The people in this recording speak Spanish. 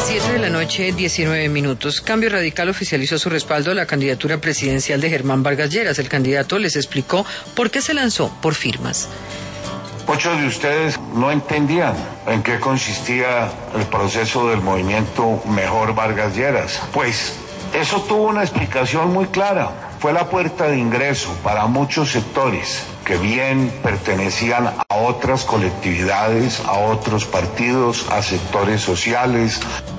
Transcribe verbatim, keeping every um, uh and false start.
siete de la noche, diecinueve minutos. Cambio Radical oficializó su respaldo a la candidatura presidencial de Germán Vargas Lleras. El candidato les explicó por qué se lanzó por firmas. Muchos de ustedes no entendían en qué consistía el proceso del movimiento Mejor Vargas Lleras. Pues eso tuvo una explicación muy clara. Fue la puerta de ingreso para muchos sectores que bien pertenecían a otras colectividades, a otros partidos, a sectores sociales.